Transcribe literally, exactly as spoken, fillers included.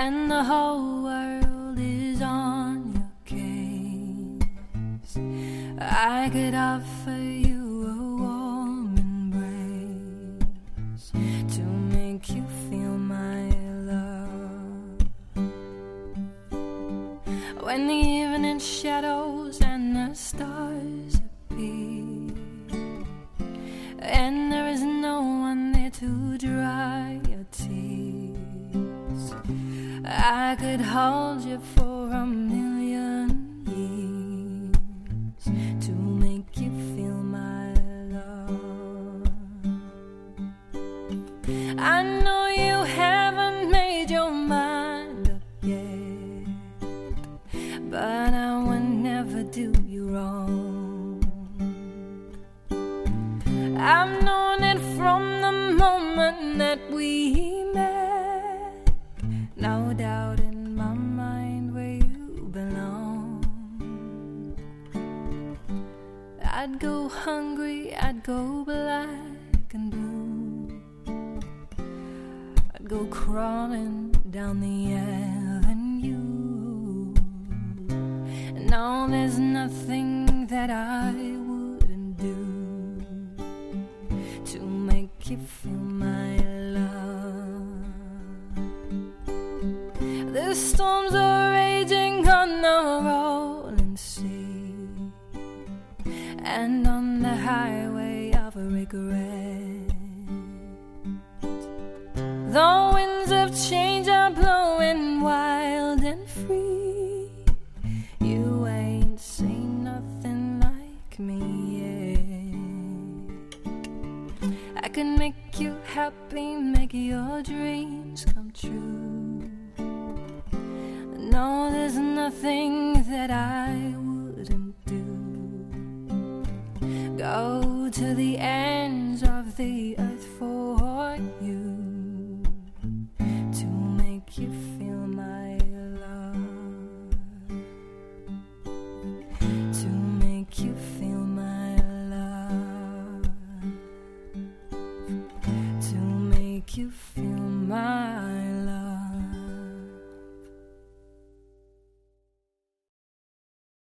and the whole world is on your case. I could offer you a warm embrace to make you feel my love. When the evening shadows and the stars appear, and there is no one there to dry your tears, I could hold you for a million years to make you feel my love. I know you haven't made your mind up yet, but I would never do you wrong. I've known it from the moment that we met, no doubt in my mind where you belong. I'd go hungry, I'd go black and blue, I'd go crawling down the avenue. No, there's nothing that I wouldn't do to make you feel my love. The storms are raging on the rolling sea, and on the highway of regret, the winds of change are blowing wild and free. You ain't seen nothing like me yet. I can make you happy, make your dreams come true. No, there's nothing that I wouldn't do. Go to the ends of the